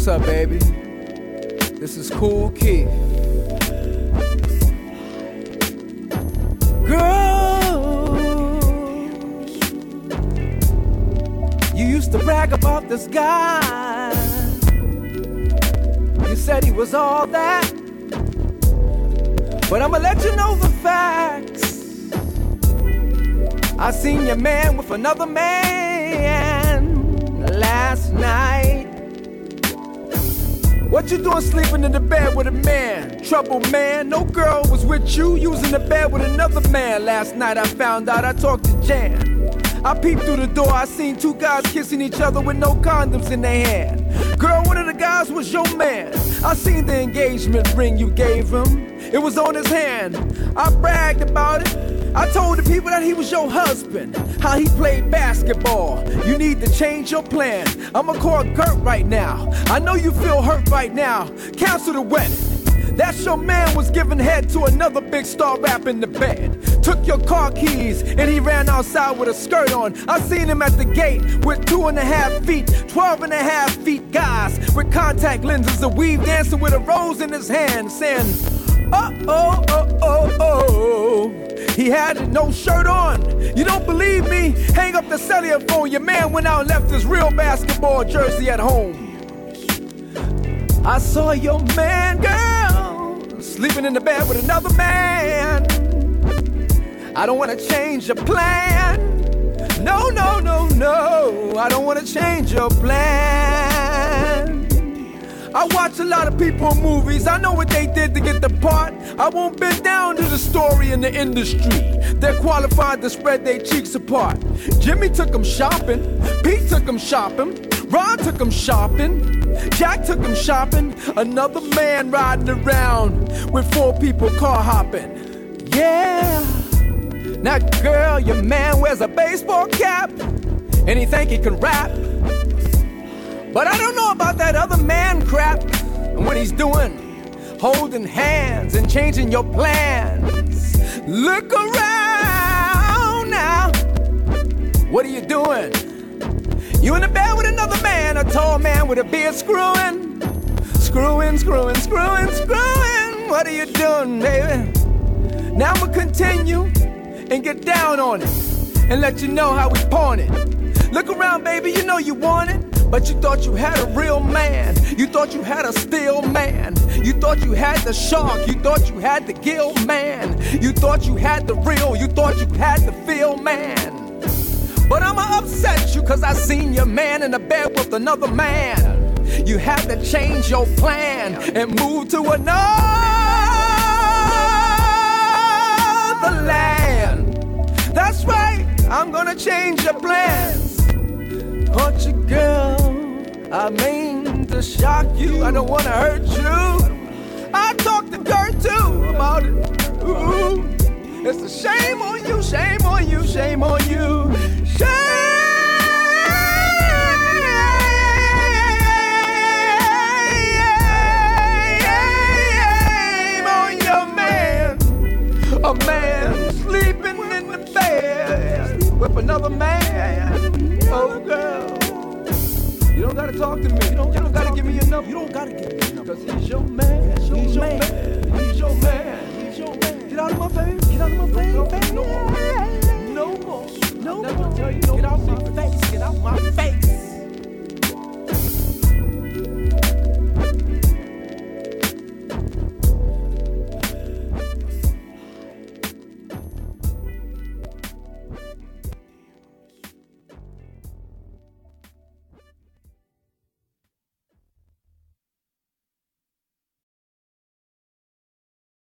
up, baby? This is Kool Keith. Girl, you used to brag about this guy. You said he was all that, but I'ma let you know the facts. I seen your man with another man last night. What you doing sleeping in the bed with a man? Trouble, man. No girl was with you. You was in the bed with another man. Last night I found out. I talked to Jan. I peeped through the door. I seen two guys kissing each other with no condoms in their hand. Girl, one of the guys was your man. I seen the engagement ring you gave him. It was on his hand. I bragged about it. I told the people that he was your husband, how he played basketball. You need to change your plan. I'ma call Gert right now. I know you feel hurt right now. Cancel the wedding. That's your man was giving head to another big star rap in the bed. Took your car keys and he ran outside with a skirt on. I seen him at the gate with 2.5 feet, 12.5 feet guys with contact lenses, a weave dancing with a rose in his hand, saying, oh, oh, oh, oh, oh. He had no shirt on. You don't believe me? Hang up the cellular phone. Your man went out and left his real basketball jersey at home. I saw your man, girl, sleeping in the bed with another man. I don't want to change your plan. No, no, no, no. I don't want to change your plan. I watch a lot of people in movies. I know what they did to get the part. I won't bend down to the story in the industry. They're qualified to spread their cheeks apart. Jimmy took them shopping. Pete took them shopping. Ron took them shopping. Jack took them shopping. Another man riding around with 4 people car hopping. Yeah. Now girl, your man wears a baseball cap and he think he can rap. But I don't know about that other man crap and what he's doing, holding hands and changing your plans. Look around now. What are you doing? You in the bed with another man, a tall man with a beard screwing. Screwing, screwing, screwing, screwing. What are you doing, baby? Now I'ma continue and get down on it and let you know how we pawn it. Look around, baby, you know you want it. But you thought you had a real man. You thought you had a steel man. You thought you had the shark. You thought you had the gill man. You thought you had the real. You thought you had the feel man. But I'ma upset you cause I seen your man in the bed with another man. You had to change your plan and move to another land. That's right, I'm gonna change your plans. Caught you, girl, I mean to shock you. I don't wanna hurt you. I talked to Gert too about it. Ooh. It's a shame on you, shame on you, shame on you. Shame on your man. A man sleeping in the bed with another man. Oh, girl, you don't gotta talk to me. You don't gotta give me your number. You don't gotta give me your number. Cause he's your man. He's your man. He's your man. He's your man. Get out of my face. Get out of my face. No more. No more. No more. Get out my face. Get out my face.